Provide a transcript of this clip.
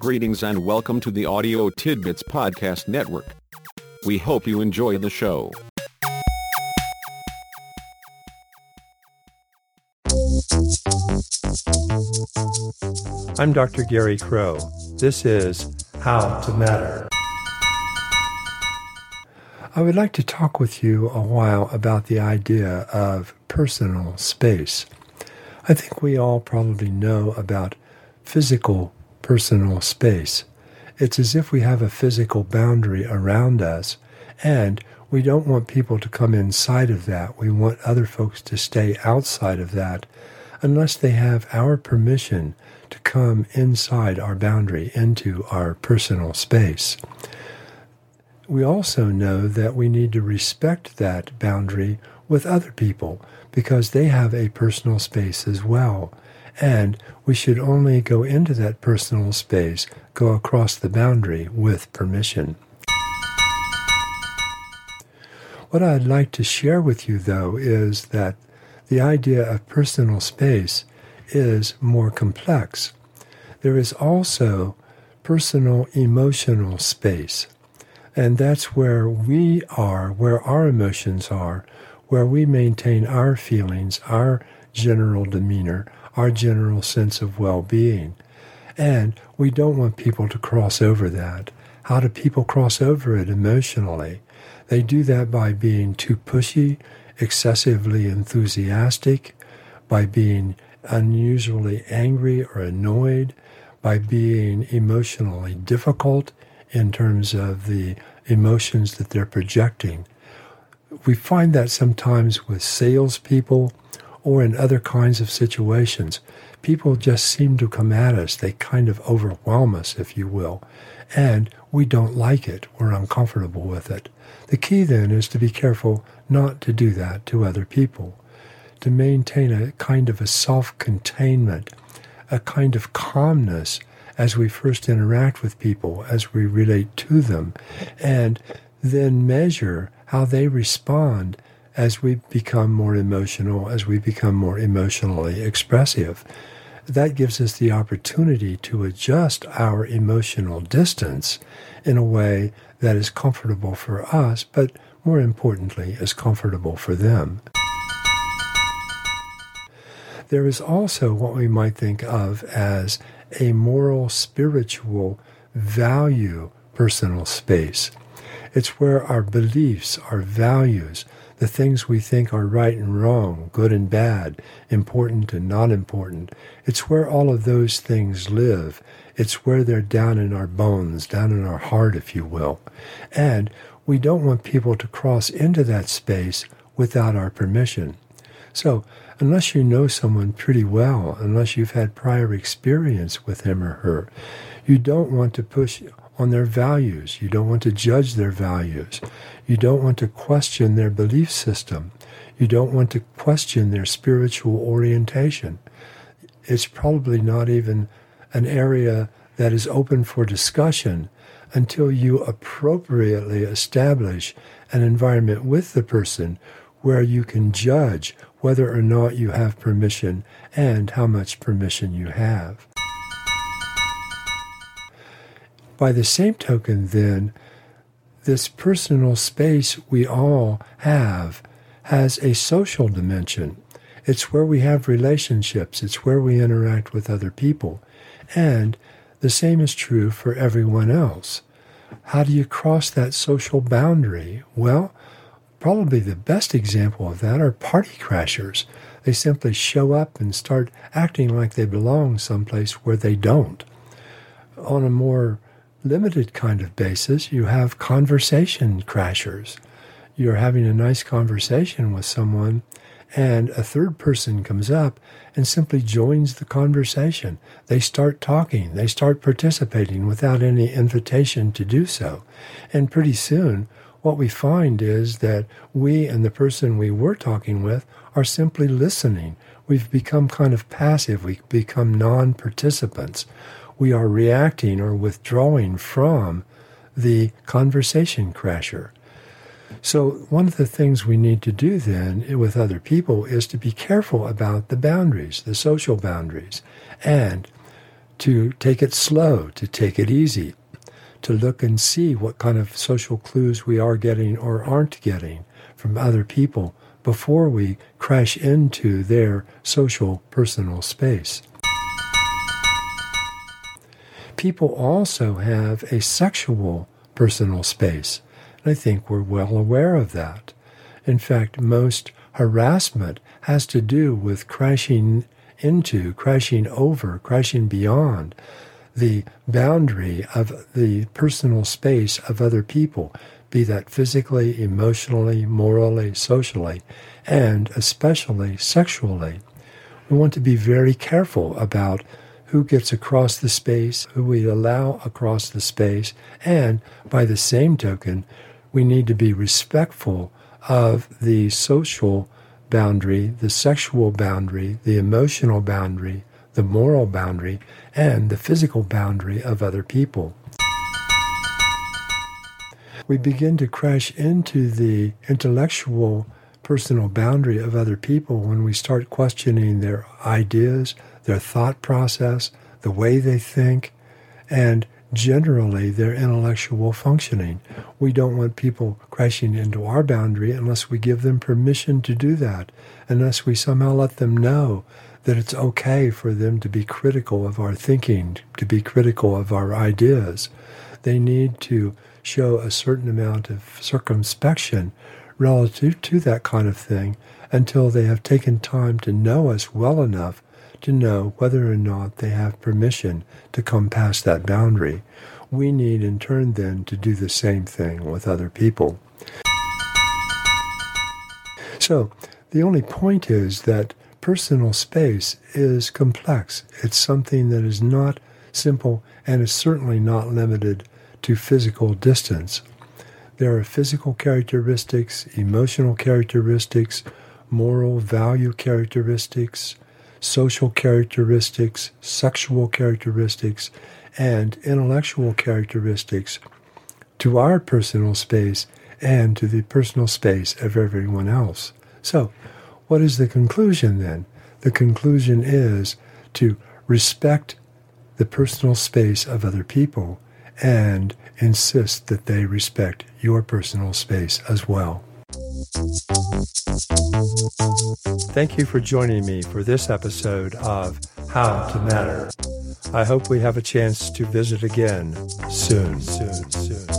Greetings and welcome to the Audio Tidbits Podcast Network. We hope you enjoy the show. I'm Dr. Gary Crow. This is How to Matter. I would like to talk with you a while about the idea of personal space. I think we all probably know about physical personal space. It's as if we have a physical boundary around us, and we don't want people to come inside of that. We want other folks to stay outside of that unless they have our permission to come inside our boundary, into our personal space. We also know that we need to respect that boundary with other people because they have a personal space as well. And we should only go into that personal space, go across the boundary with permission. What I'd like to share with you, though, is that the idea of personal space is more complex. There is also personal emotional space. And that's where we are, where our emotions are, where we maintain our feelings, our general demeanor, our general sense of well-being. And we don't want people to cross over that. How do people cross over it emotionally? They do that by being too pushy, excessively enthusiastic, by being unusually angry or annoyed, by being emotionally difficult in terms of the emotions that they're projecting. We find that sometimes with salespeople or in other kinds of situations. People just seem to come at us. They kind of overwhelm us, if you will, and we don't like it. We're uncomfortable with it. The key then is to be careful not to do that to other people, to maintain a kind of a self-containment, a kind of calmness as we first interact with people, as we relate to them, and then measure how they respond as we become more emotional, as we become more emotionally expressive. That gives us the opportunity to adjust our emotional distance in a way that is comfortable for us, but more importantly, is comfortable for them. There is also what we might think of as a moral, spiritual value personal space. It's where our beliefs, our values, the things we think are right and wrong, good and bad, important and not important. It's where all of those things live. It's where they're down in our bones, down in our heart, if you will. And we don't want people to cross into that space without our permission. So, unless you know someone pretty well, unless you've had prior experience with him or her, you don't want to push on their values. You don't want to judge their values. You don't want to question their belief system. You don't want to question their spiritual orientation. It's probably not even an area that is open for discussion until you appropriately establish an environment with the person where you can judge whether or not you have permission and how much permission you have. By the same token, then, this personal space we all have has a social dimension. It's where we have relationships. It's where we interact with other people. And the same is true for everyone else. How do you cross that social boundary? Well, probably the best example of that are party crashers. They simply show up and start acting like they belong someplace where they don't. On a more limited kind of basis, you have conversation crashers. You're having a nice conversation with someone, and a third person comes up and simply joins the conversation. They start talking. They start participating without any invitation to do so. And pretty soon, what we find is that we and the person we were talking with are simply listening. We've become kind of passive. We've become non-participants. We are reacting or withdrawing from the conversation crasher. So one of the things we need to do then with other people is to be careful about the boundaries, the social boundaries, and to take it slow, to take it easy, to look and see what kind of social clues we are getting or aren't getting from other people before we crash into their social, personal space. People also have a sexual personal space, and I think we're well aware of that. In fact, most harassment has to do with crashing into, crashing over, crashing beyond the boundary of the personal space of other people, be that physically, emotionally, morally, socially, and especially sexually. We want to be very careful about who gets across the space, who we allow across the space, and by the same token, we need to be respectful of the social boundary, the sexual boundary, the emotional boundary, the moral boundary, and the physical boundary of other people. We begin to crash into the intellectual, personal boundary of other people when we start questioning their ideas, their thought process, the way they think, and generally their intellectual functioning. We don't want people crashing into our boundary unless we give them permission to do that, unless we somehow let them know that it's okay for them to be critical of our thinking, to be critical of our ideas. They need to show a certain amount of circumspection relative to that kind of thing until they have taken time to know us well enough to know whether or not they have permission to come past that boundary. We need in turn then to do the same thing with other people. So the only point is that personal space is complex. It's something that is not simple and is certainly not limited to physical distance. There are physical characteristics, emotional characteristics, moral value characteristics, social characteristics, sexual characteristics, and intellectual characteristics to our personal space and to the personal space of everyone else. So, what is the conclusion then? The conclusion is to respect the personal space of other people and insist that they respect your personal space as well. Thank you for joining me for this episode of How to Matter. I hope we have a chance to visit again soon.